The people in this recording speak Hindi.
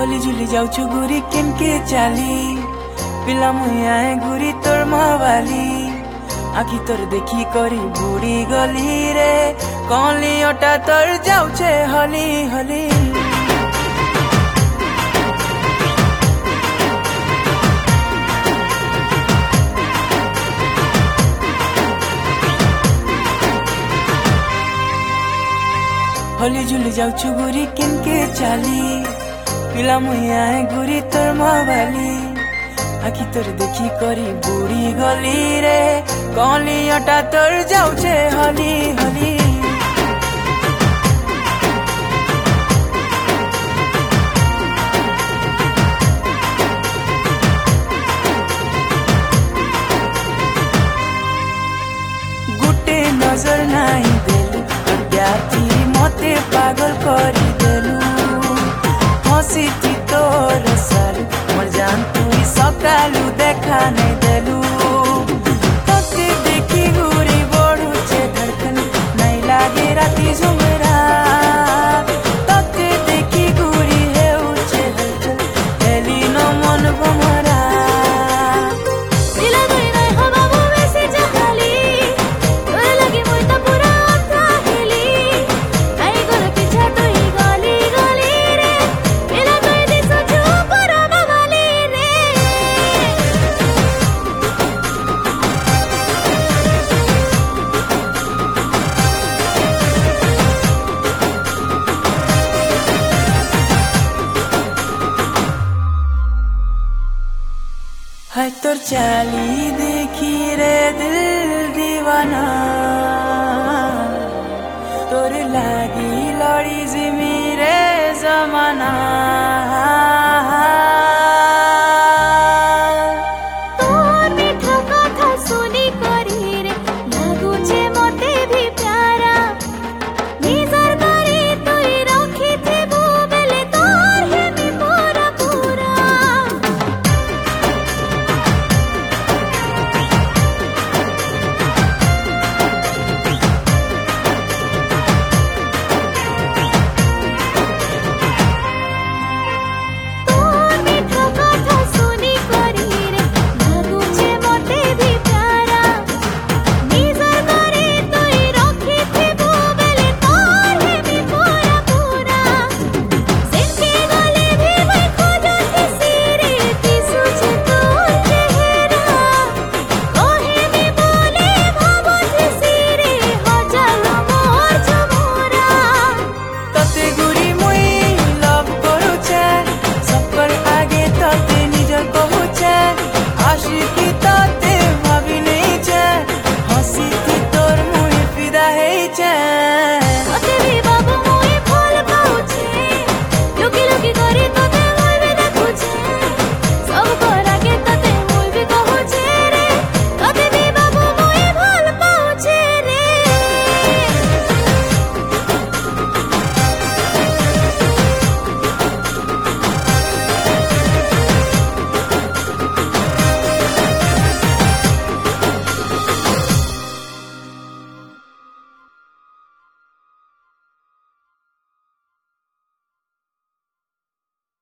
हली झुली जाऊछु गुरी केनके चाली पिला मुआए गुरी तोर मावाली आखि तोर देखी करी बुड़ी गली रे कली अटा तोर जाऊचे हली हली हली झुली जाऊछु गुरी केनके चाली पिला मुआए गुरी तोर मावाली आखि तोर देखी करी बुड़ी गली रे कली अटा तोर जाऊचे हली हली गुटे नजर नहीं देलु अज्ञाती मते पागल करी देलु हसी थी तोर सालु मोर जान तू सकालू देखा नहीं देलु तोके देखी गुरी बढ़ुचे धड़कन नहीं लागे राती झुमरा तोके देखी गुरी हेउचे हलचल हेली न मन भमरा है तोर चाली देखी रे दिल दीवाना तोर लागी लड़ी जिमी रे जमाना।